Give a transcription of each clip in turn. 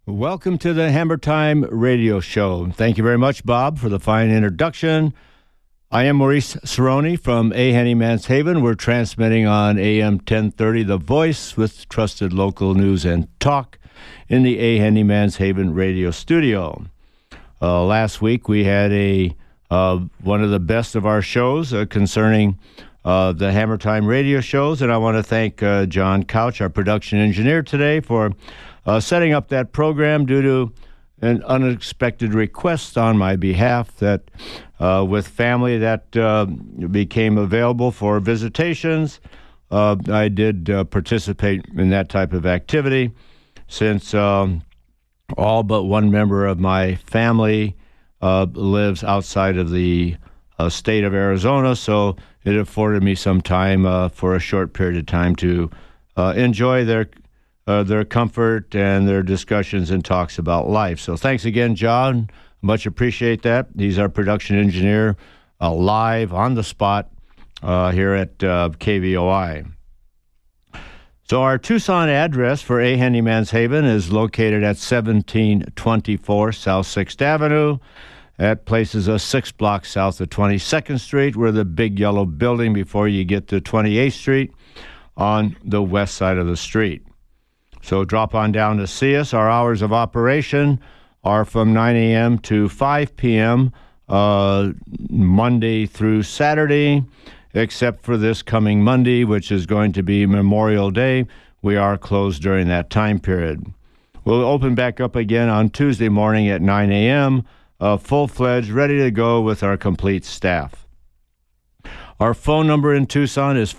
Welcome to the Hammer Time Radio Show. Thank you very much, Bob, for the fine introduction. I am Maurice Cerrone from A. Henny Manshaven. We're transmitting on AM 1030 The Voice with trusted local news and talk in the A. Henny Manshaven radio studio. Last week we had one of the best of our shows concerning the Hammer Time radio shows, and I want to thank John Couch, our production engineer today, for setting up that program due to an unexpected request on my behalf that with family that became available for visitations. I did participate in that type of activity since all but one member of my family lives outside of the state of Arizona, so it afforded me some time for a short period of time to enjoy their comfort and their discussions and talks about life. So thanks again, John. Much appreciate that. He's our production engineer, live on the spot here at KVOI. So our Tucson address for A. Henny Manshaven is located at 1724 South 6th Avenue. That places us 6 blocks south of 22nd Street. We're the big yellow building before you get to 28th Street on the west side of the street. So drop on down to see us. Our hours of operation are from 9 a.m. to 5 p.m. Monday through Saturday, except for this coming Monday, which is going to be Memorial Day. We are closed during that time period. We'll open back up again on Tuesday morning at 9 a.m., full-fledged, ready to go with our complete staff. Our phone number in Tucson is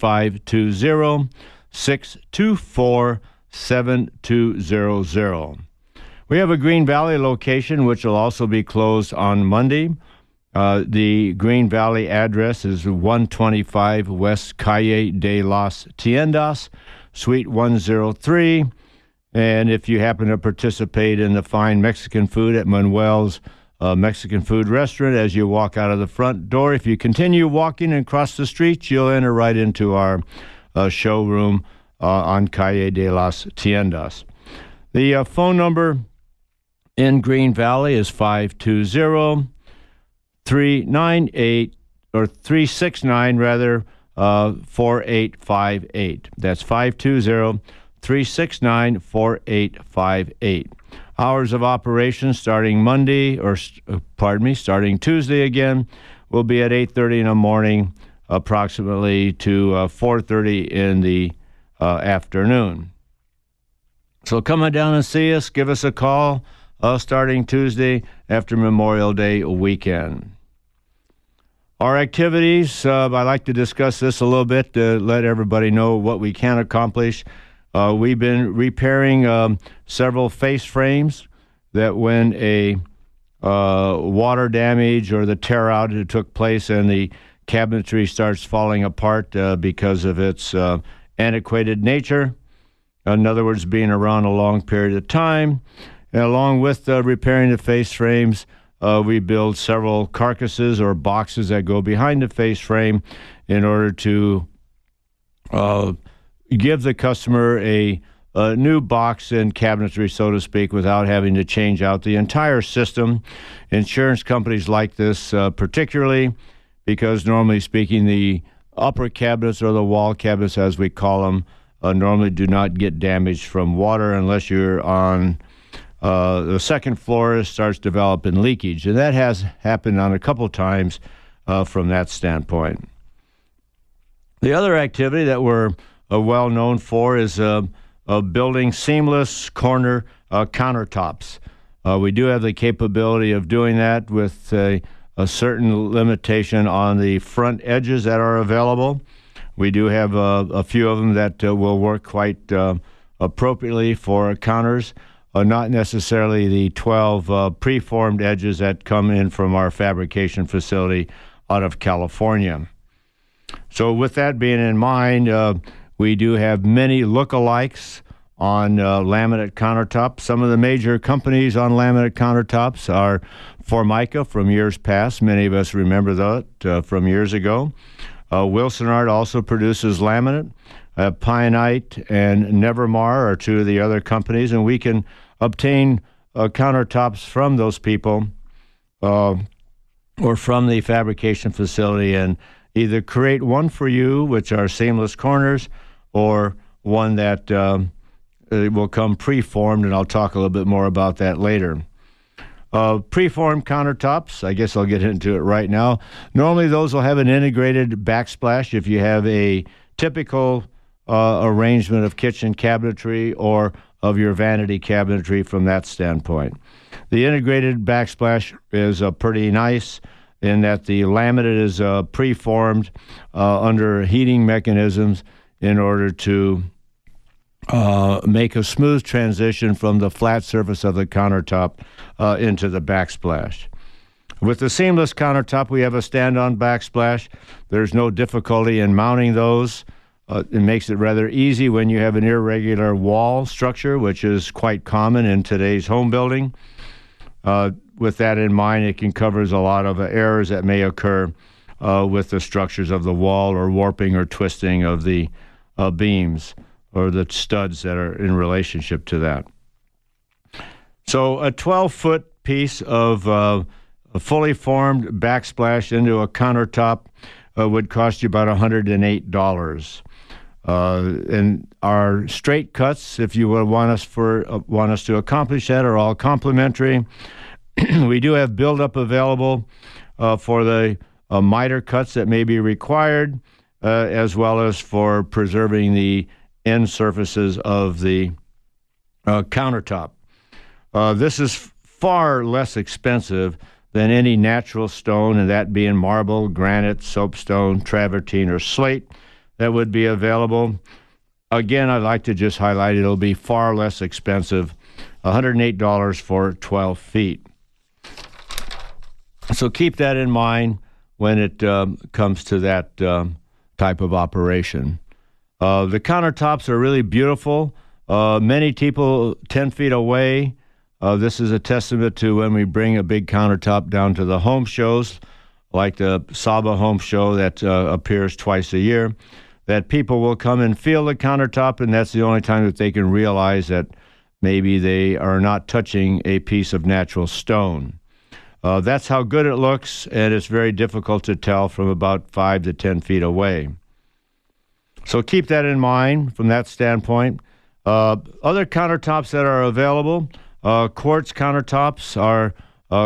520-624-7200. We have a Green Valley location, which will also be closed on Monday. The Green Valley address is 125 West Calle de las Tiendas, Suite 103. And if you happen to participate in the fine Mexican food at Manuel's Mexican food restaurant, as you walk out of the front door, if you continue walking and cross the street, you'll enter right into our showroom on Calle de las Tiendas. The phone number in Green Valley is 520-398 or 369-4858. That's 520-369-4858. Hours of operation starting starting Tuesday again, will be at 8:30 in the morning, approximately to 4:30 in the afternoon. So come on down and see us. Give us a call starting Tuesday after Memorial Day weekend. Our activities, I like to discuss this a little bit to let everybody know what we can accomplish. We've been repairing several face frames that when a water damage or the tear out took place and the cabinetry starts falling apart because of its antiquated nature. In other words, being around a long period of time. And along with repairing the face frames, we build several carcasses or boxes that go behind the face frame in order to give the customer a new box and cabinetry, so to speak, without having to change out the entire system. Insurance companies like this particularly because, normally speaking, the upper cabinets or the wall cabinets, as we call them, normally do not get damaged from water unless you're on the second floor. It starts developing leakage, and that has happened on a couple times from that standpoint. The other activity that we're well known for is building seamless corner countertops. We do have the capability of doing that with a certain limitation on the front edges that are available. We do have a few of them that will work quite appropriately for counters, not necessarily the 12 preformed edges that come in from our fabrication facility out of California. So with that being in mind, we do have many lookalikes on laminate countertops. Some of the major companies on laminate countertops are Formica from years past. Many of us remember that from years ago. Wilsonart also produces laminate. Pionite and Nevermar are two of the other companies, and we can obtain countertops from those people or from the fabrication facility and either create one for you, which are seamless corners, or one that will come preformed, and I'll talk a little bit more about that later. Preformed countertops, I guess I'll get into it right now. Normally those will have an integrated backsplash if you have a typical arrangement of kitchen cabinetry or of your vanity cabinetry from that standpoint. The integrated backsplash is pretty nice in that the laminate is preformed under heating mechanisms in order to make a smooth transition from the flat surface of the countertop into the backsplash. With the seamless countertop, we have a stand-on backsplash. There's no difficulty in mounting those. It makes it rather easy when you have an irregular wall structure, which is quite common in today's home building. With that in mind, it can covers a lot of errors that may occur with the structures of the wall or warping or twisting of the beams or the studs that are in relationship to that. So a 12-foot piece of a fully formed backsplash into a countertop would cost you about $108. And our straight cuts, if you would want us to accomplish that, are all complimentary. We do have build-up available for the miter cuts that may be required, as well as for preserving the end surfaces of the countertop. This is far less expensive than any natural stone, and that being marble, granite, soapstone, travertine, or slate that would be available. Again, I'd like to just highlight it'll be far less expensive, $108 for 12 feet. So keep that in mind when it comes to that type of operation. The countertops are really beautiful. Many people 10 feet away, this is a testament to when we bring a big countertop down to the home shows, like the Saba home show that appears twice a year, that people will come and feel the countertop, and that's the only time that they can realize that maybe they are not touching a piece of natural stone. That's how good it looks, and it's very difficult to tell from about 5 to 10 feet away. So keep that in mind from that standpoint. Other countertops that are available, quartz countertops are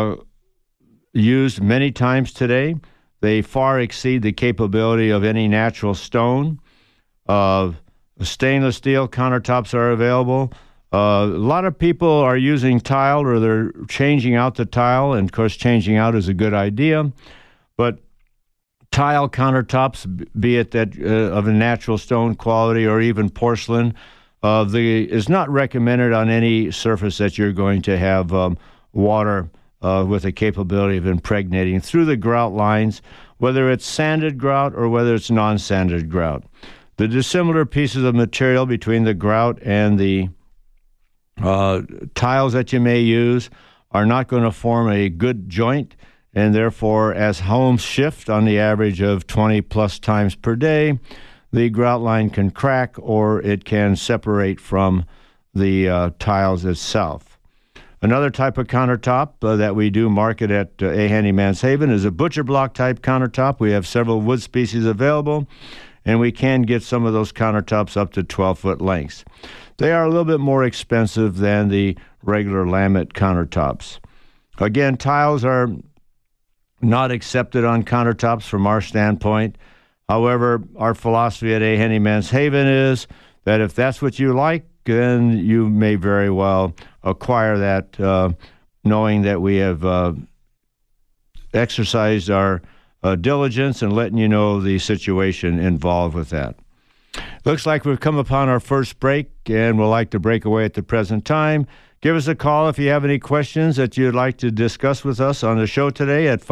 used many times today. They far exceed the capability of any natural stone. Stainless steel countertops are available. A lot of people are using tile, or they're changing out the tile, and of course changing out is a good idea. But tile countertops, be it that of a natural stone quality or even porcelain, is not recommended on any surface that you're going to have water with a capability of impregnating through the grout lines, whether it's sanded grout or whether it's non-sanded grout. The dissimilar pieces of material between the grout and the tiles that you may use are not going to form a good joint, and therefore, as homes shift on the average of 20 plus times per day, the grout line can crack or it can separate from the tiles itself. Another type of countertop that we do market at A. Handyman's Haven is a butcher block type countertop. We have several wood species available, and we can get some of those countertops up to 12-foot lengths. They are a little bit more expensive than the regular laminate countertops. Again, tiles are not accepted on countertops from our standpoint. However, our philosophy at A. Handyman's Haven is that if that's what you like, then you may very well acquire that, knowing that we have exercised our diligence and letting you know the situation involved with that. Looks like we've come upon our first break, and we'd like to break away at the present time. Give us a call if you have any questions that you'd like to discuss with us on the show today at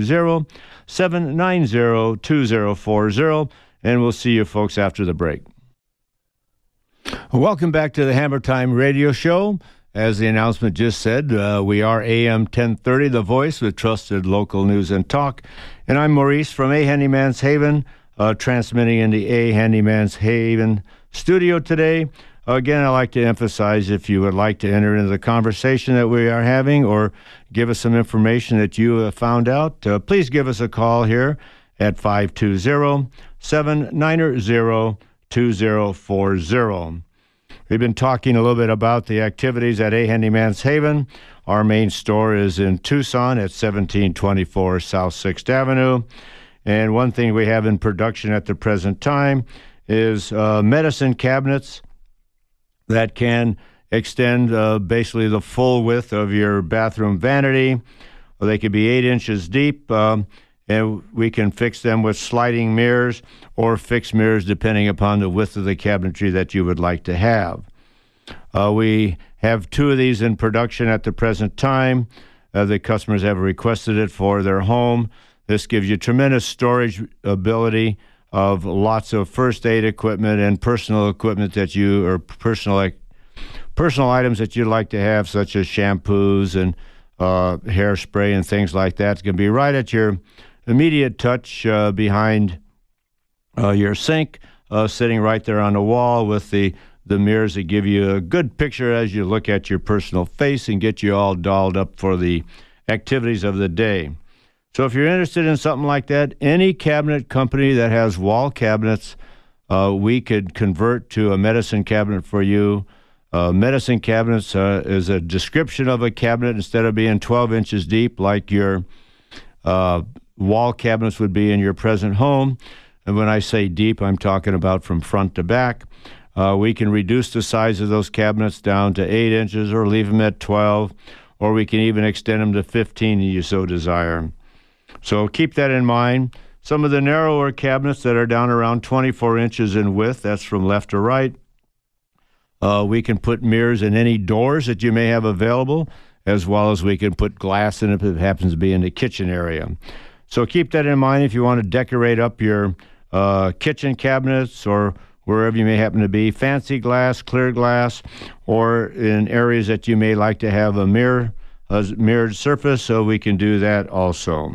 520-790-2040, and we'll see you folks after the break. Welcome back to the Hammer Time Radio Show. As the announcement just said, we are AM 1030, The Voice, with trusted local news and talk. And I'm Maurice from A. Handyman's Haven, transmitting in the A. Handyman's Haven studio today. Again, I'd like to emphasize, if you would like to enter into the conversation that we are having or give us some information that you have found out, please give us a call here at 520-790-2040. We've been talking a little bit about the activities at A. Handyman's Haven. Our main store is in Tucson at 1724 South 6th Avenue. And one thing we have in production at the present time is medicine cabinets that can extend basically the full width of your bathroom vanity. They could be 8 inches deep, and we can fix them with sliding mirrors or fixed mirrors depending upon the width of the cabinetry that you would like to have. We have 2 of these in production at the present time. The customers have requested it for their home. This gives you tremendous storage ability of lots of first aid equipment and personal equipment that you, or personal items that you'd like to have, such as shampoos and hairspray and things like that. It's going to be right at your immediate touch behind your sink, sitting right there on the wall with the mirrors that give you a good picture as you look at your personal face and get you all dolled up for the activities of the day. So if you're interested in something like that, any cabinet company that has wall cabinets, we could convert to a medicine cabinet for you. Medicine cabinets is a description of a cabinet instead of being 12 inches deep like your wall cabinets would be in your present home. And when I say deep, I'm talking about from front to back. We can reduce the size of those cabinets down to 8 inches or leave them at 12, or we can even extend them to 15 if you so desire. So keep that in mind. Some of the narrower cabinets that are down around 24 inches in width, that's from left to right. We can put mirrors in any doors that you may have available, as well as we can put glass in it if it happens to be in the kitchen area. So keep that in mind if you want to decorate up your kitchen cabinets or wherever you may happen to be. Fancy glass, clear glass, or in areas that you may like to have a mirrored surface, so we can do that also.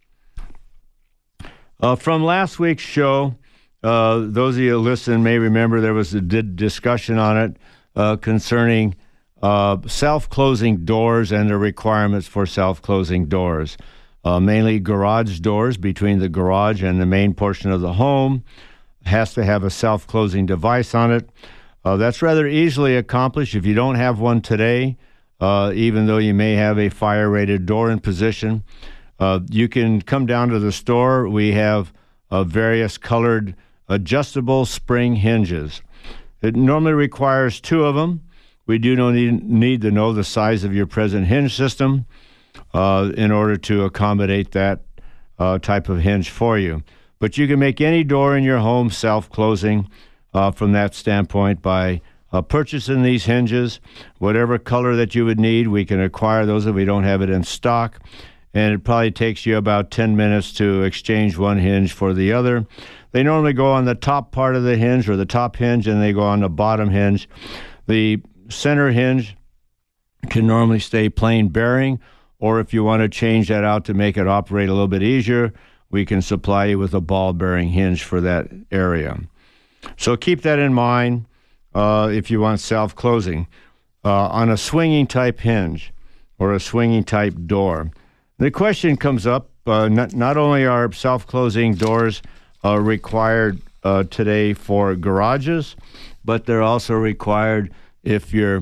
From last week's show, those of you who listen may remember there was a discussion on it concerning self-closing doors and the requirements for self-closing doors. Mainly garage doors between the garage and the main portion of the home has to have a self-closing device on it. That's rather easily accomplished if you don't have one today, even though you may have a fire-rated door in position. You can come down to the store. We have various colored adjustable spring hinges. It normally requires 2 of them. We do need to know the size of your present hinge system in order to accommodate that type of hinge for you. But you can make any door in your home self-closing from that standpoint by purchasing these hinges. Whatever color that you would need, we can acquire those if we don't have it in stock. And it probably takes you about 10 minutes to exchange one hinge for the other. They normally go on the top part of the hinge or the top hinge, and they go on the bottom hinge. The center hinge can normally stay plain bearing, or if you want to change that out to make it operate a little bit easier, we can supply you with a ball bearing hinge for that area. So keep that in mind if you want self-closing. On a swinging type hinge or a swinging type door, the question comes up, not only are self-closing doors required today for garages, but they're also required if your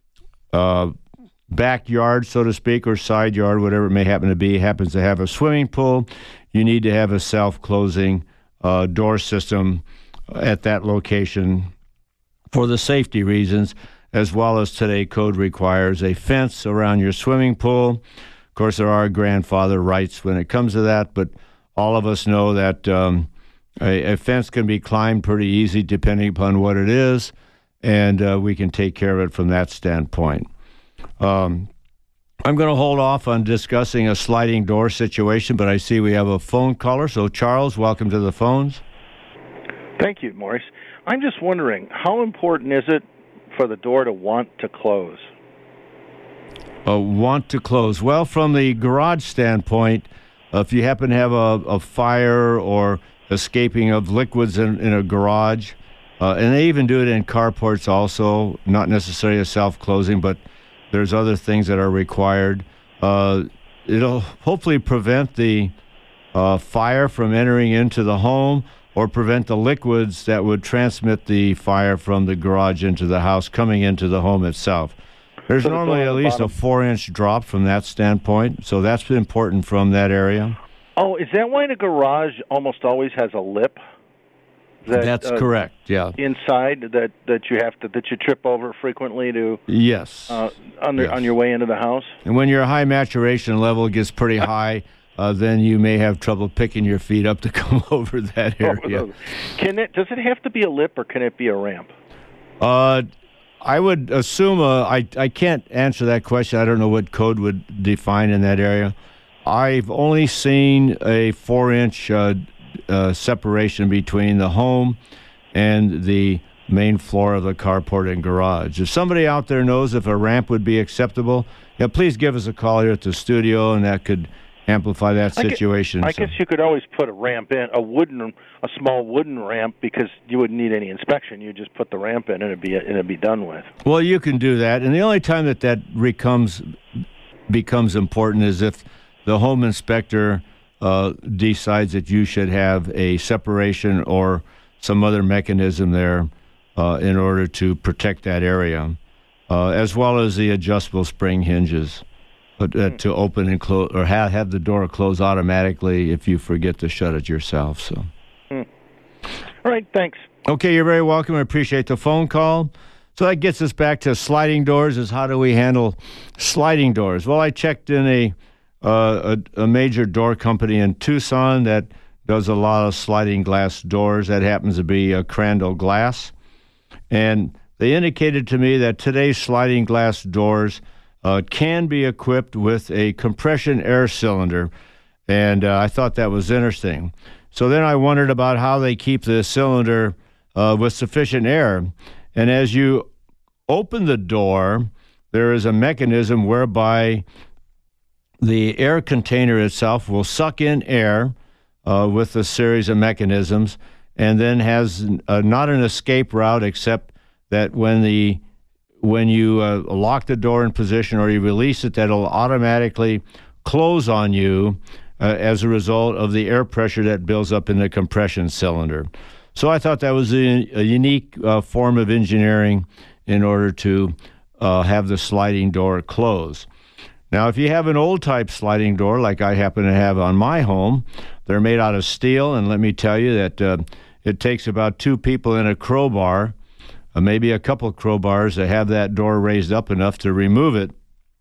backyard, so to speak, or side yard, whatever it may happen to be, happens to have a swimming pool. You need to have a self-closing door system at that location for the safety reasons, as well as today code requires a fence around your swimming pool. Of course, there are grandfather rights when it comes to that, but all of us know that a fence can be climbed pretty easy depending upon what it is, and we can take care of it from that standpoint. I'm going to hold off on discussing a sliding door situation, but I see we have a phone caller. So, Charles, welcome to the phones. Thank you, Maurice. I'm just wondering, how important is it for the door to want to close? Want to close. Well, from the garage standpoint, if you happen to have a fire or escaping of liquids in a garage, And they even do it in carports also, not necessarily a self-closing, but there's other things that are required. It'll hopefully prevent the fire from entering into the home or prevent the liquids that would transmit the fire from the garage into the house coming into the home itself. There's normally at least a 4-inch drop from that standpoint, so that's important from that area. Oh, is that why the garage almost always has a lip? That's correct. Yeah. Inside that you trip over frequently to. Yes. On your way into the house. And when your high maturation level gets pretty high, then you may have trouble picking your feet up to come over that area. Does it have to be a lip or can it be a ramp? I would assume I can't answer that question. I don't know what code would define in that area. I've only seen a 4-inch separation between the home and the main floor of the carport and garage. If somebody out there knows if a ramp would be acceptable, please give us a call here at the studio, and that could amplify that situation. I guess you could always put a ramp in, a small wooden ramp, because you wouldn't need any inspection. You just put the ramp in, and it'd be done with. Well, you can do that, and the only time that becomes important is if the home inspector decides that you should have a separation or some other mechanism there in order to protect that area, as well as the adjustable spring hinges. To open and close, or have the door close automatically if you forget to shut it yourself. So, All right, thanks. Okay, you're very welcome. I appreciate the phone call. So that gets us back to sliding doors. Is how do we handle sliding doors? Well, I checked in a major door company in Tucson that does a lot of sliding glass doors. That happens to be Crandall Glass, and they indicated to me that today's sliding glass doors can be equipped with a compression air cylinder, and I thought that was interesting. So then I wondered about how they keep the cylinder with sufficient air. And as you open the door, there is a mechanism whereby the air container itself will suck in air with a series of mechanisms, and then has not an escape route, except that when you lock the door in position or you release it, that'll automatically close on you as a result of the air pressure that builds up in the compression cylinder. So I thought that was a unique form of engineering in order to have the sliding door close. Now, if you have an old-type sliding door like I happen to have on my home, they're made out of steel, and let me tell you that it takes about 2 people and a crowbar, maybe a couple of crowbars, to have that door raised up enough to remove it.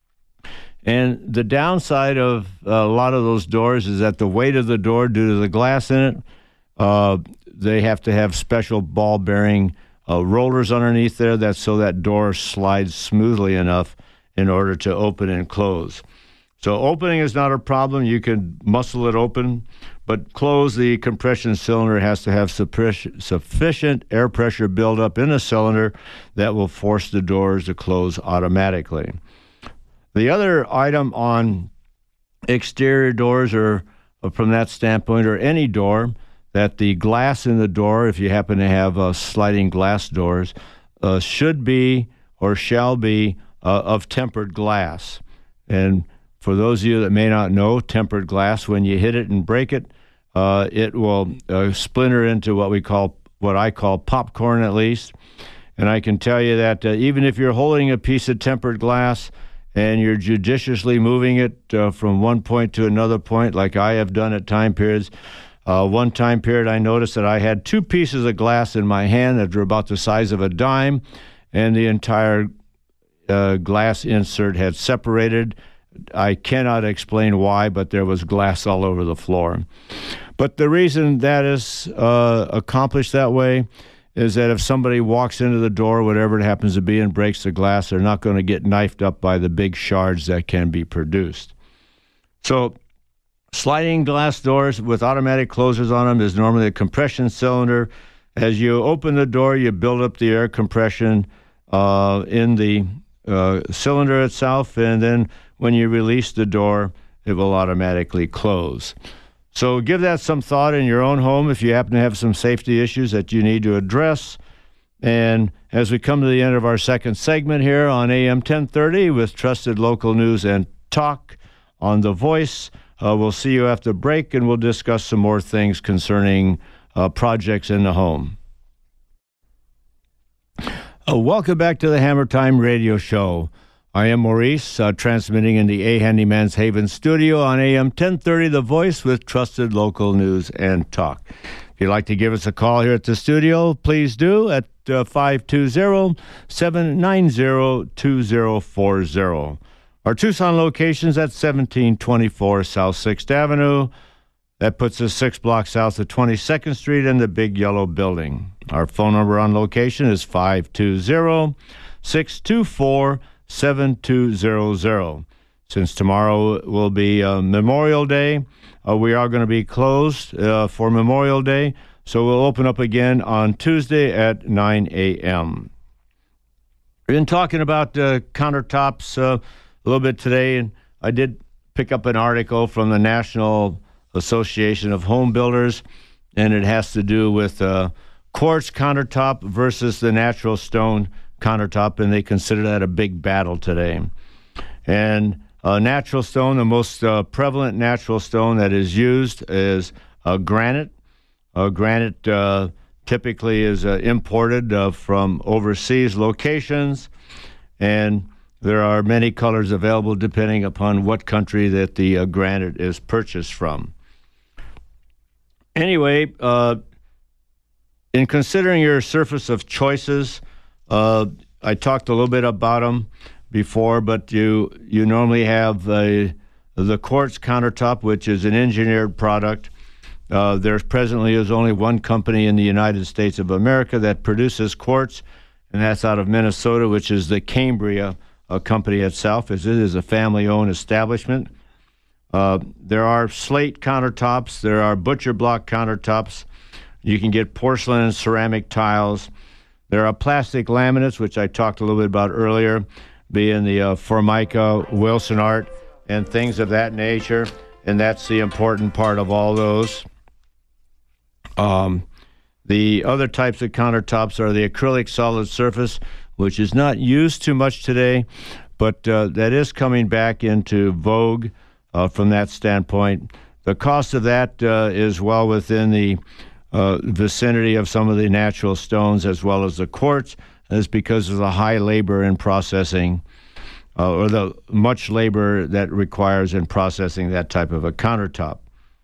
And the downside of a lot of those doors is that the weight of the door, due to the glass in it, they have to have special ball-bearing rollers underneath there, so that door slides smoothly enough in order to open and close. So opening is not a problem. You can muscle it open, but close, the compression cylinder has to have sufficient air pressure buildup in the cylinder that will force the doors to close automatically. The other item on exterior doors, or from that standpoint, or any door, that the glass in the door, if you happen to have sliding glass doors, should be or shall be of tempered glass. And for those of you that may not know, tempered glass, when you hit it and break it, it will splinter into what I call popcorn, at least. And I can tell you that even if you're holding a piece of tempered glass and you're judiciously moving it from one point to another point, like I have done at time periods, one time period I noticed that I had 2 pieces of glass in my hand that were about the size of a dime, and the entire glass insert had separated. I cannot explain why, but there was glass all over the floor. But the reason that is accomplished that way is that if somebody walks into the door, whatever it happens to be, and breaks the glass, they're not going to get knifed up by the big shards that can be produced. So sliding glass doors with automatic closers on them is normally a compression cylinder. As you open the door, you build up the air compression in the cylinder itself, and then when you release the door, it will automatically close. So give that some thought in your own home if you happen to have some safety issues that you need to address. And as we come to the end of our second segment here on AM 1030 with trusted local news and talk on The Voice, we'll see you after the break, and we'll discuss some more things concerning projects in the home. Welcome back to the Hammer Time Radio Show. I am Maurice, transmitting in the A Handyman's Haven studio on AM 1030 The Voice with trusted local news and talk. If you'd like to give us a call here at the studio, please do at 520-790-2040. Our Tucson location's at 1724 South 6th Avenue. That puts us 6 blocks south of 22nd Street and the big yellow building. Our phone number on location is 520-624-7200. Since tomorrow will be Memorial Day, we are going to be closed for Memorial Day, so we'll open up again on Tuesday at 9 a.m. We've been talking about countertops a little bit today, and I did pick up an article from the National Association of Home Builders, and it has to do with quartz countertop versus the natural stone countertop, and they consider that a big battle today. And natural stone, the most prevalent natural stone that is used is granite. Granite typically is imported from overseas locations, and there are many colors available depending upon what country that the granite is purchased from. Anyway, in considering your surface of choices, I talked a little bit about them before, but you normally have the quartz countertop, which is an engineered product. There presently is only one company in the United States of America that produces quartz, and that's out of Minnesota, which is the Cambria company itself, as it is a family-owned establishment. There are slate countertops. There are butcher block countertops. You can get porcelain and ceramic tiles. There are plastic laminates, which I talked a little bit about earlier, being the Formica, Wilson Art, and things of that nature, and that's the important part of all those. The other types of countertops are the acrylic solid surface, which is not used too much today, but that is coming back into vogue from that standpoint. The cost of that is well within the vicinity of some of the natural stones as well as the quartz, is because of the high labor in processing or the much labor that requires in processing that type of a countertop.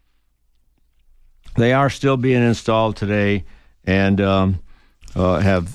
They are still being installed today and have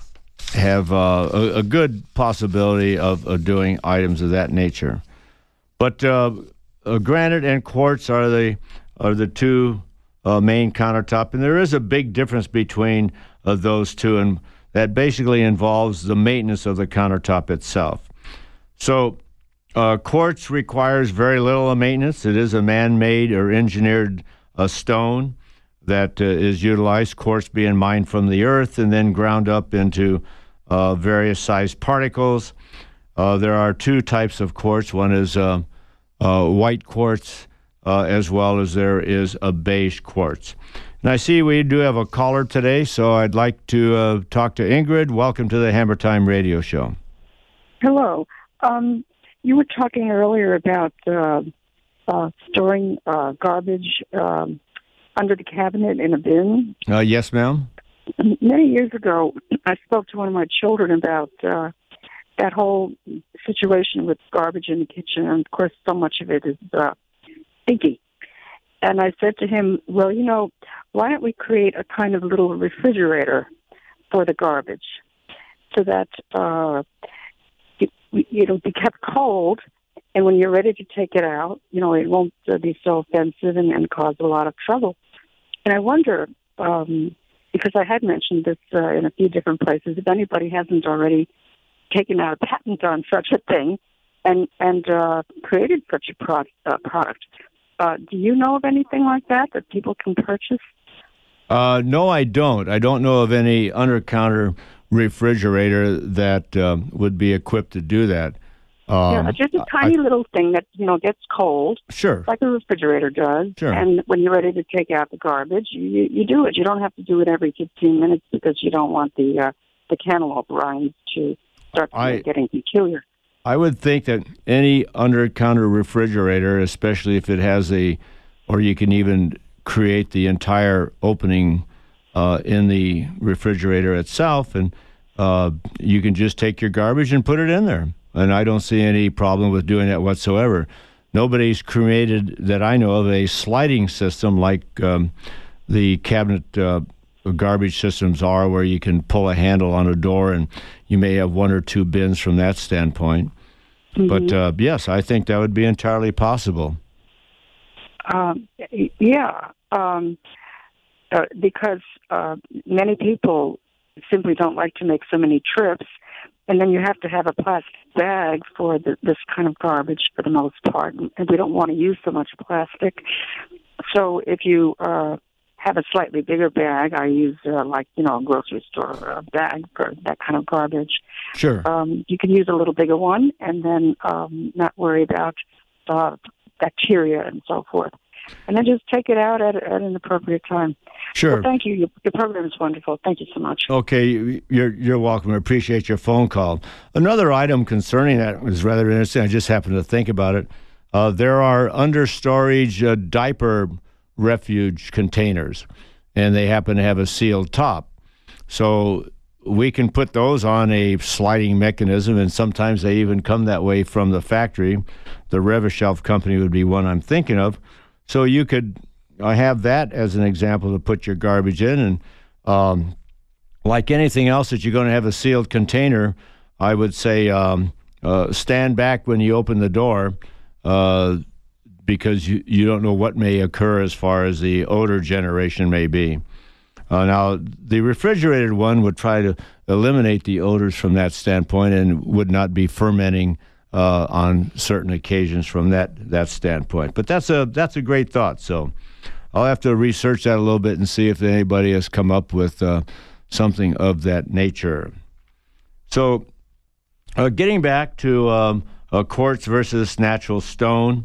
a good possibility of doing items of that nature. But granite and quartz are the two main countertop, and there is a big difference between those two, and that basically involves the maintenance of the countertop itself. So quartz requires very little maintenance. It is a man-made or engineered stone that is utilized, quartz being mined from the earth and then ground up into various sized particles. There are two types of quartz. One is white quartz, as well as there is a beige quartz. And I see we do have a caller today, so I'd like to talk to Ingrid. Welcome to the Hammer Time Radio Show. Hello. You were talking earlier about storing garbage under the cabinet in a bin. Yes, ma'am. Many years ago, I spoke to one of my children about that whole situation with garbage in the kitchen, and of course, so much of it is stinky. And I said to him, well, why don't we create a kind of little refrigerator for the garbage so that it'll be kept cold, and when you're ready to take it out, it won't be so offensive and cause a lot of trouble. And I wonder, because I had mentioned this in a few different places, if anybody hasn't already taken out a patent on such a thing and created such a product. Do you know of anything like that people can purchase? No, I don't. I don't know of any under-counter refrigerator that would be equipped to do that. Just a tiny little thing that, gets cold. Sure. Like a refrigerator does. Sure. And when you're ready to take out the garbage, you do it. You don't have to do it every 15 minutes because you don't want the the cantaloupe rinds to start getting peculiar. I would think that any under-counter refrigerator, especially if it has or you can even create the entire opening in the refrigerator itself, and you can just take your garbage and put it in there. And I don't see any problem with doing that whatsoever. Nobody's created, that I know of, a sliding system like the cabinet garbage systems are, where you can pull a handle on a door and you may have one or two bins from that standpoint. Mm-hmm. But yes, I think that would be entirely possible. Because many people simply don't like to make so many trips, and then you have to have a plastic bag for this kind of garbage for the most part, and we don't want to use so much plastic. So if you have a slightly bigger bag, I use a grocery store bag for that kind of garbage. Sure. You can use a little bigger one, and then not worry about bacteria and so forth. And then just take it out at an appropriate time. Sure. Well, thank you. Your program is wonderful. Thank you so much. Okay, you're welcome. I appreciate your phone call. Another item concerning that is rather interesting. I just happened to think about it. There are under-storage diaper refuge containers, and they happen to have a sealed top. So we can put those on a sliding mechanism, and sometimes they even come that way from the factory. The Revishelf company would be one I'm thinking of. So you could have that as an example to put your garbage in. And like anything else that you're going to have a sealed container, I would say stand back when you open the door because you don't know what may occur as far as the odor generation may be. Now, the refrigerated one would try to eliminate the odors from that standpoint and would not be fermenting on certain occasions from that standpoint. But that's a great thought. So I'll have to research that a little bit and see if anybody has come up with something of that nature. So getting back to quartz versus natural stone,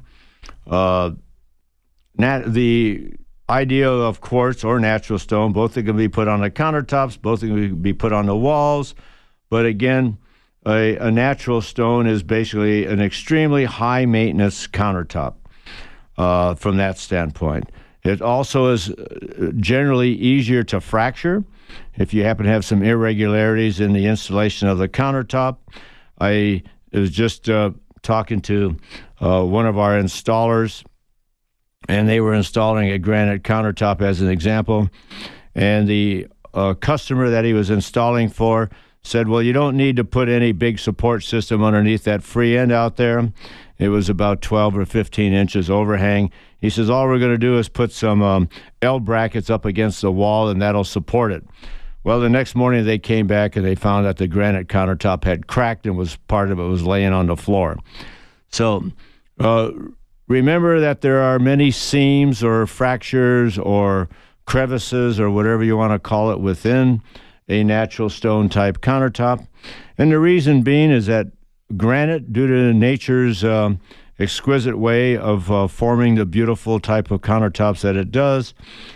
the idea of quartz or natural stone, both can be put on the countertops, both can be put on the walls. But again, a natural stone is basically an extremely high-maintenance countertop from that standpoint. It also is generally easier to fracture if you happen to have some irregularities in the installation of the countertop. I was just talking to one of our installers, and they were installing a granite countertop as an example, and the customer that he was installing for said, well, you don't need to put any big support system underneath that free end out there. It was about 12 or 15 inches overhang. He says, all we're going to do is put some L brackets up against the wall, and that'll support it. Well, the next morning they came back, and they found that the granite countertop had cracked and part of it was laying on the floor. So remember that there are many seams or fractures or crevices or whatever you want to call it within a natural stone type countertop. And the reason being is that granite, due to nature's exquisite way of forming the beautiful type of countertops that it does,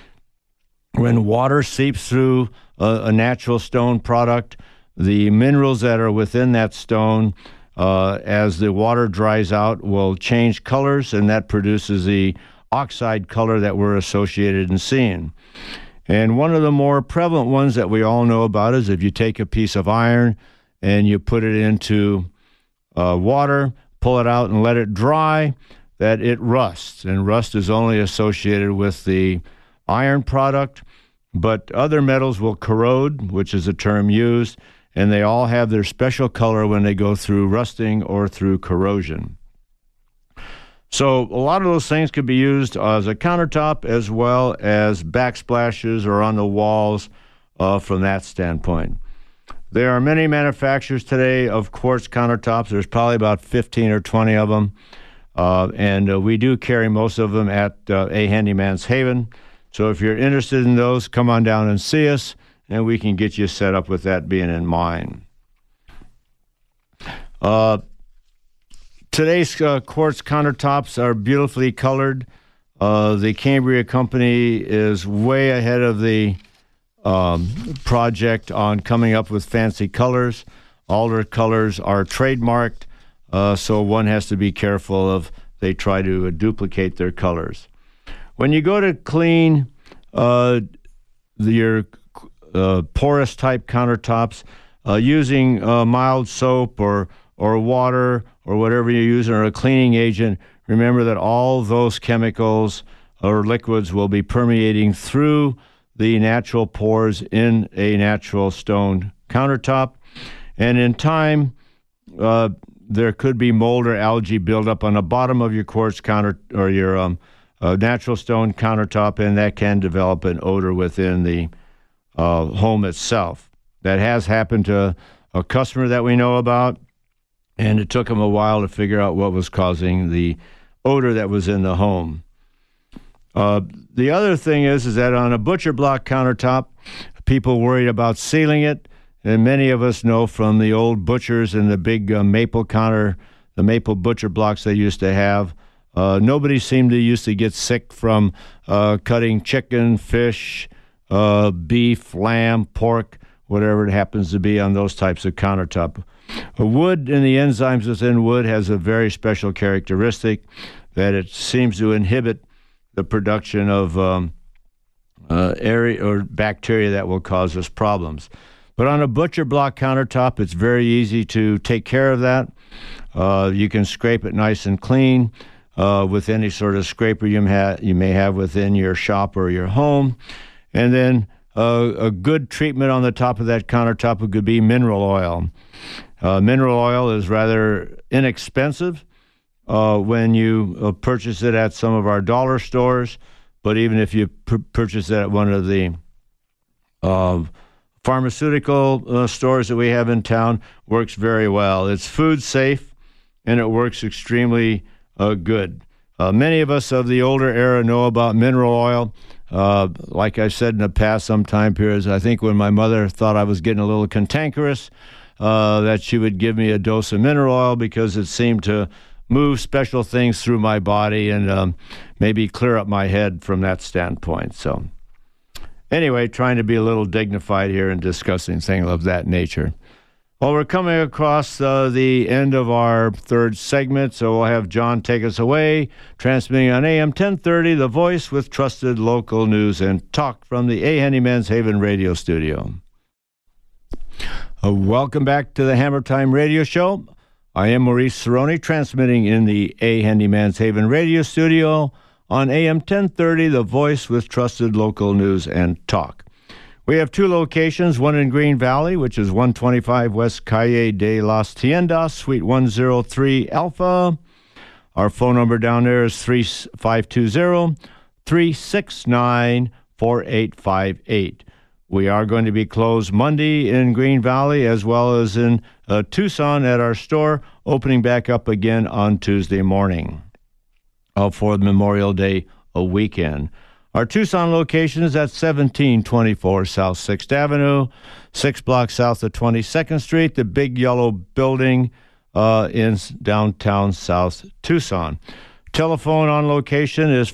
when water seeps through a natural stone product, the minerals that are within that stone, as the water dries out, will change colors, and that produces the oxide color that we're associated in seeing. And one of the more prevalent ones that we all know about is if you take a piece of iron and you put it into water, pull it out and let it dry, that it rusts. And rust is only associated with the iron product, but other metals will corrode, which is a term used, and they all have their special color when they go through rusting or through corrosion. So a lot of those things could be used as a countertop as well as backsplashes or on the walls from that standpoint. There are many manufacturers today of quartz countertops. There's probably about 15 or 20 of them, and we do carry most of them at A Handyman's Haven. So if you're interested in those, come on down and see us, and we can get you set up with that being in mind. Today's quartz countertops are beautifully colored. The Cambria company is way ahead of the project on coming up with fancy colors. All their colors are trademarked, so one has to be careful of they try to duplicate their colors. When you go to clean your porous type countertops, using mild soap or water or whatever you're using or a cleaning agent, remember that all those chemicals or liquids will be permeating through the natural pores in a natural stone countertop. And in time, there could be mold or algae buildup on the bottom of your quartz counter or your natural stone countertop, and that can develop an odor within the home itself. That has happened to a customer that we know about, and it took them a while to figure out what was causing the odor that was in the home. The other thing is that on a butcher block countertop, people worried about sealing it, and many of us know from the old butchers and the big maple butcher blocks they used to have, nobody seemed to used to get sick from cutting chicken, fish, beef, lamb, pork, whatever it happens to be on those types of countertop. Wood and the enzymes within wood has a very special characteristic that it seems to inhibit the production of area or bacteria that will cause us problems. But on a butcher block countertop, it's very easy to take care of that. You can scrape it nice and clean with any sort of scraper you may have within your shop or your home. And then a good treatment on the top of that countertop could be mineral oil. Mineral oil is rather inexpensive when you purchase it at some of our dollar stores, but even if you purchase it at one of the pharmaceutical stores that we have in town, works very well. It's food safe, and it works extremely good. Many of us of the older era know about mineral oil. Like I said in the past, some time periods, I think when my mother thought I was getting a little cantankerous, that she would give me a dose of mineral oil because it seemed to move special things through my body and maybe clear up my head from that standpoint. So anyway, trying to be a little dignified here and discussing things of that nature. Well, we're coming across the end of our third segment, so we'll have John take us away, transmitting on AM 1030, The Voice, with trusted local news and talk from the A. Henny Man's Haven radio studio. Welcome back to the Hammer Time Radio Show. I am Maurice Cerrone, transmitting in the A. Henny Man's Haven radio studio on AM 1030, The Voice, with trusted local news and talk. We have two locations, one in Green Valley, which is 125 West Calle de las Tiendas, Suite 103 Alpha. Our phone number down there is 520-369-4858. We are going to be closed Monday in Green Valley as well as in Tucson at our store, opening back up again on Tuesday morning for Memorial Day weekend. Our Tucson location is at 1724 South 6th Avenue, 6 blocks south of 22nd Street, the big yellow building in downtown South Tucson. Telephone on location is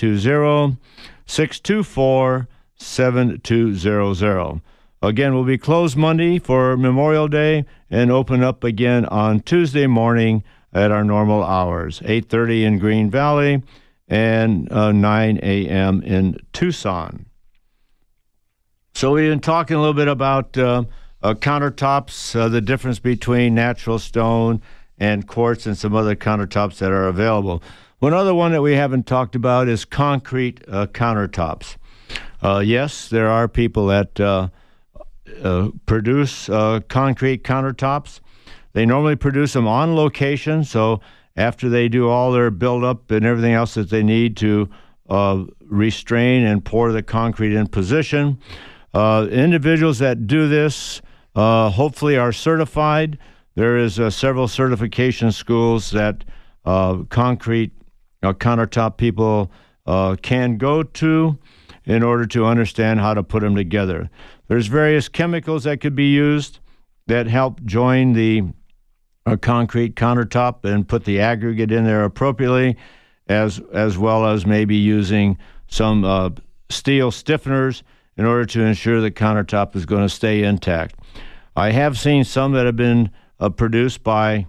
520-624-7200. Again, we'll be closed Monday for Memorial Day and open up again on Tuesday morning at our normal hours, 8:30 in Green Valley and 9 a.m. in Tucson. So we've been talking a little bit about countertops, the difference between natural stone and quartz and some other countertops that are available. One other one that we haven't talked about is concrete countertops. Yes, there are people that produce concrete countertops. They normally produce them on location, so after they do all their build-up and everything else that they need to restrain and pour the concrete in position, individuals that do this hopefully are certified. There is several certification schools that concrete countertop people can go to in order to understand how to put them together. There's various chemicals that could be used that help join the concrete countertop and put the aggregate in there appropriately, as well as maybe using some steel stiffeners in order to ensure the countertop is going to stay intact. I have seen some that have been produced by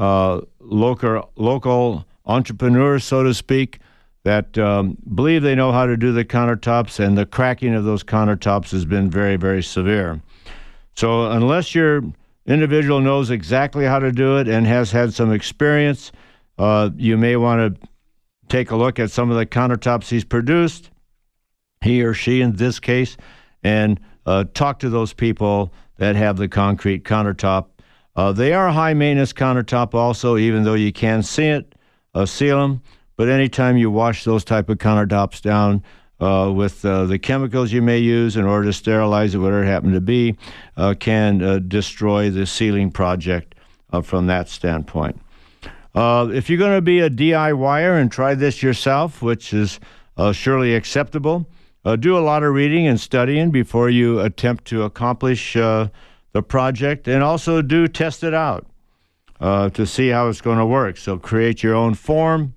local entrepreneurs, so to speak, that believe they know how to do the countertops, and the cracking of those countertops has been very, very severe. So unless your individual knows exactly how to do it and has had some experience, you may want to take a look at some of the countertops he's produced, he or she in this case, and talk to those people that have the concrete countertop. They are high-maintenance countertop also, even though you can seal them. But anytime you wash those type of countertops down with the chemicals you may use in order to sterilize it, whatever it happened to be, can destroy the sealing project from that standpoint. If you're going to be a DIYer and try this yourself, which is surely acceptable, do a lot of reading and studying before you attempt to accomplish the project, and also do test it out to see how it's going to work. So create your own form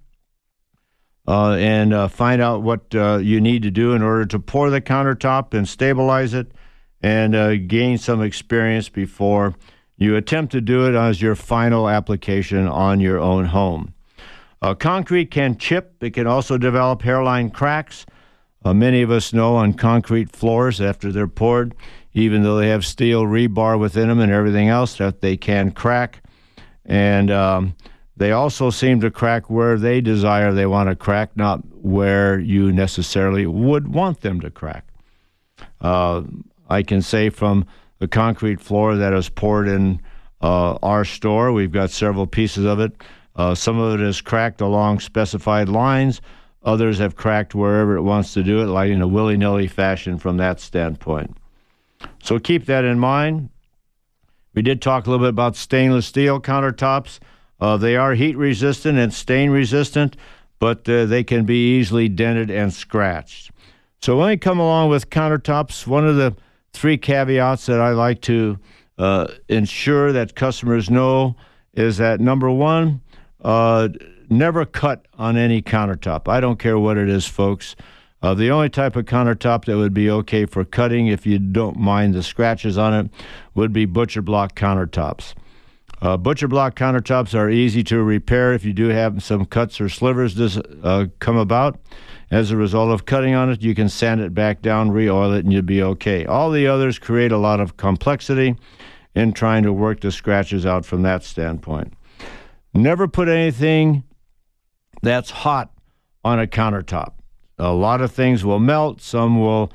and find out what you need to do in order to pour the countertop and stabilize it, and gain some experience before you attempt to do it as your final application on your own home. Concrete can chip. It can also develop hairline cracks. Many of us know on concrete floors after they're poured, even though they have steel rebar within them and everything else, that they can crack. And they also seem to crack where they desire they want to crack, not where you necessarily would want them to crack. I can say from the concrete floor that is poured in our store, we've got several pieces of it. Some of it is cracked along specified lines. Others have cracked wherever it wants to do it, like in a willy-nilly fashion from that standpoint. So keep that in mind. We did talk a little bit about stainless steel countertops. They are heat resistant and stain resistant, but they can be easily dented and scratched. So when we come along with countertops, one of the three caveats that I like to ensure that customers know is that, number one, never cut on any countertop. I don't care what it is, folks. The only type of countertop that would be okay for cutting, if you don't mind the scratches on it, would be butcher block countertops. Butcher block countertops are easy to repair if you do have some cuts or slivers come about. As a result of cutting on it, you can sand it back down, re-oil it, and you'll be okay. All the others create a lot of complexity in trying to work the scratches out from that standpoint. Never put anything that's hot on a countertop. A lot of things will melt. Some will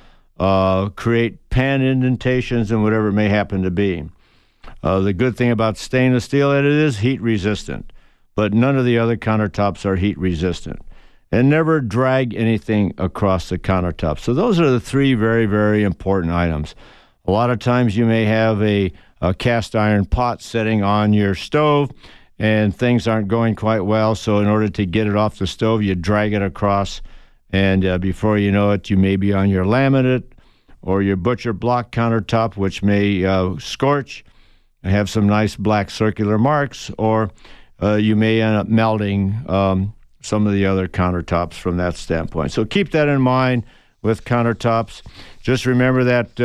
create pan indentations and whatever it may happen to be. The good thing about stainless steel is it is heat resistant, but none of the other countertops are heat resistant. And never drag anything across the countertop. So those are the three very, very important items. A lot of times you may have a cast iron pot sitting on your stove, and things aren't going quite well. So in order to get it off the stove, you drag it across, and before you know it, you may be on your laminate or your butcher block countertop, which may scorch and have some nice black circular marks, or you may end up melting some of the other countertops from that standpoint. So keep that in mind with countertops. Just remember that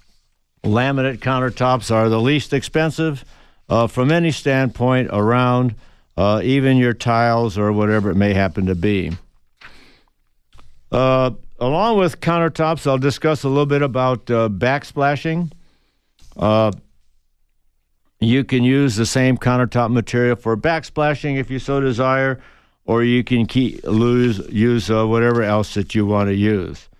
laminate countertops are the least expensive from any standpoint around, even your tiles or whatever it may happen to be. Along with countertops, I'll discuss a little bit about backsplashing. You can use the same countertop material for backsplashing if you so desire, or you can use whatever else that you want to use.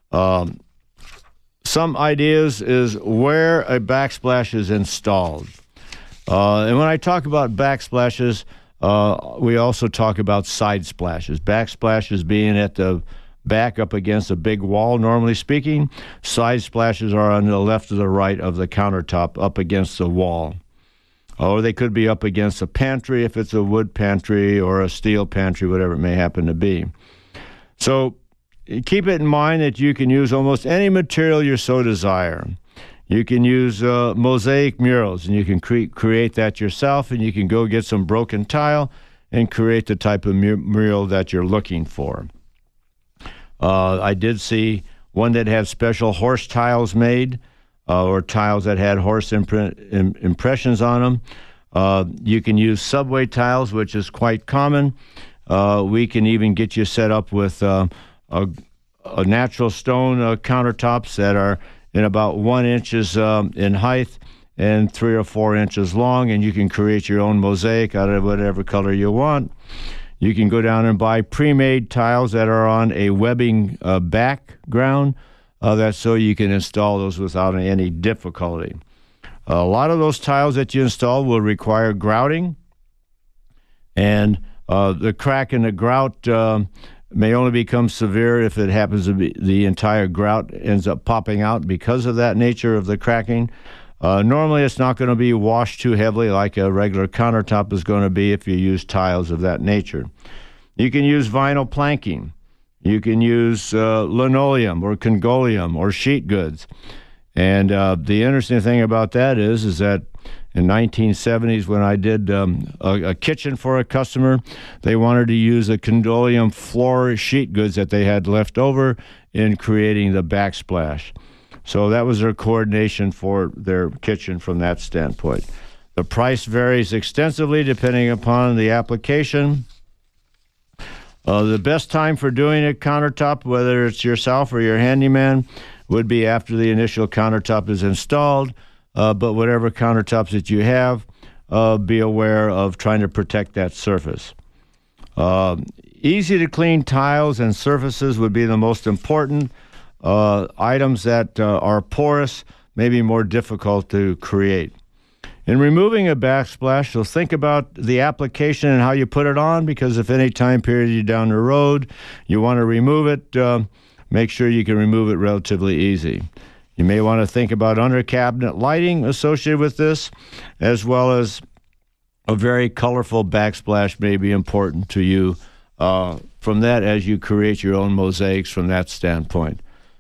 Some ideas is where a backsplash is installed. And when I talk about backsplashes, we also talk about side splashes. Backsplashes being at the back up against a big wall, normally speaking. Side splashes are on the left or the right of the countertop up against the wall. Or they could be up against a pantry if it's a wood pantry or a steel pantry, whatever it may happen to be. So keep it in mind that you can use almost any material you so desire. You can use mosaic murals, and you can create that yourself, and you can go get some broken tile and create the type of mural that you're looking for. I did see one that had special horse tiles made, or tiles that had horse impressions on them. You can use subway tiles, which is quite common. We can even get you set up with a natural stone countertops that are in about 1 inch in height and 3 or 4 inches long, and you can create your own mosaic out of whatever color you want. You can go down and buy pre-made tiles that are on a webbing background. That's so you can install those without any difficulty. A lot of those tiles that you install will require grouting, and the crack in the grout may only become severe if it happens to be the entire grout ends up popping out because of that nature of the cracking. Normally, it's not going to be washed too heavily like a regular countertop is going to be if you use tiles of that nature. You can use vinyl planking. You can use linoleum or congoleum or sheet goods. And the interesting thing about that is that in 1970s, when I did a kitchen for a customer, they wanted to use a congoleum floor sheet goods that they had left over in creating the backsplash. So that was their coordination for their kitchen from that standpoint. The price varies extensively depending upon the application. The best time for doing a countertop, whether it's yourself or your handyman, would be after the initial countertop is installed. But whatever countertops that you have, be aware of trying to protect that surface. Easy to clean tiles and surfaces would be the most important. Items that are porous may be more difficult to create. In removing a backsplash, so think about the application and how you put it on, because if any time period you're down the road, you want to remove it, make sure you can remove it relatively easy. You may want to think about under-cabinet lighting associated with this, as well as a very colorful backsplash may be important to you from that as you create your own mosaics from that standpoint.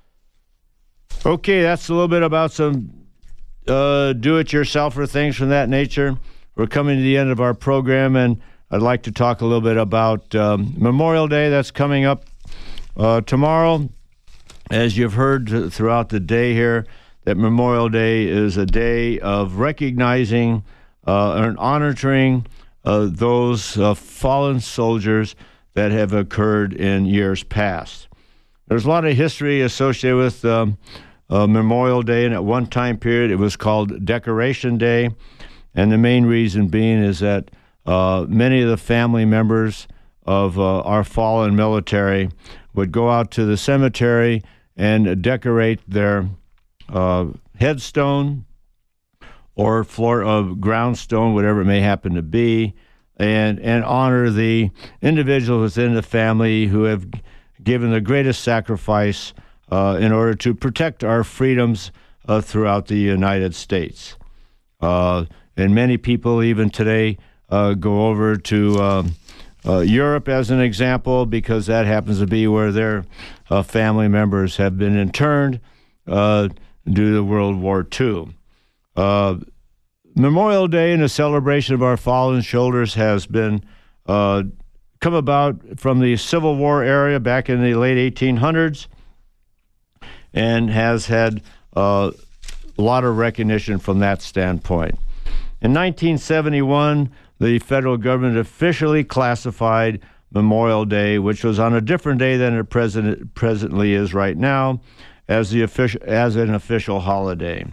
Okay, that's a little bit about some do-it-yourselfer things from that nature. We're coming to the end of our program, and I'd like to talk a little bit about Memorial Day that's coming up tomorrow. As you've heard throughout the day here, that Memorial Day is a day of recognizing and honoring those fallen soldiers that have occurred in years past. There's a lot of history associated with Memorial Day, and at one time period it was called Decoration Day, and the main reason being is that many of the family members of our fallen military would go out to the cemetery and decorate their headstone or floor of groundstone, whatever it may happen to be, and honor the individuals within the family who have given the greatest sacrifice in order to protect our freedoms throughout the United States. And many people even today go over to Europe as an example, because that happens to be where their family members have been interned due to World War II. Memorial Day and the celebration of our fallen soldiers has been come about from the Civil War era back in the late 1800s, and has had a lot of recognition from that standpoint. In 1971, the federal government officially classified Memorial Day, which was on a different day than it presently is right now, as an official holiday.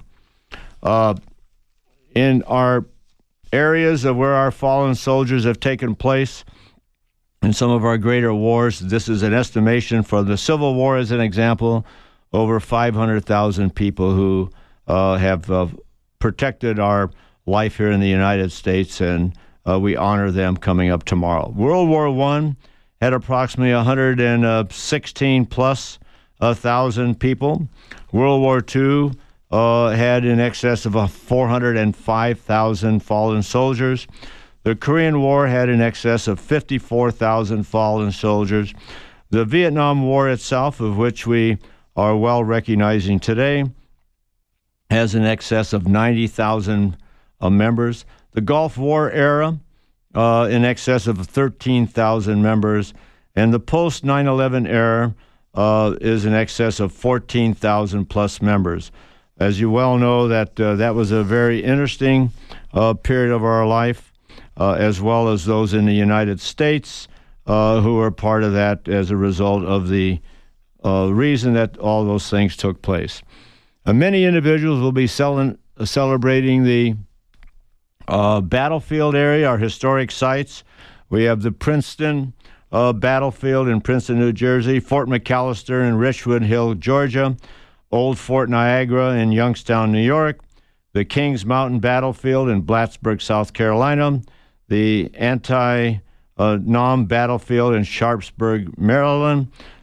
In our areas of where our fallen soldiers have taken place in some of our greater wars, this is an estimation for the Civil War as an example, over 500,000 people who have protected our life here in the United States, and we honor them coming up tomorrow. World War I had approximately 116 plus thousand people. World War II had in excess of 405,000 fallen soldiers. The Korean War had in excess of 54,000 fallen soldiers. The Vietnam War itself, of which we are well recognizing today, has in excess of 90,000 members. The Gulf War era, in excess of 13,000 members. And the post 9/11 era is in excess of 14,000 plus members. As you well know, that was a very interesting period of our life, as well as those in the United States who were part of that as a result of the reason that all those things took place. Many individuals will be celebrating the battlefield area, our historic sites. We have the Princeton battlefield in Princeton, New Jersey, Fort McAllister in Richwood Hill, Georgia, Old Fort Niagara in Youngstown, New York, the Kings Mountain battlefield in Plattsburgh, South Carolina, the Antietam battlefield in Sharpsburg, Maryland,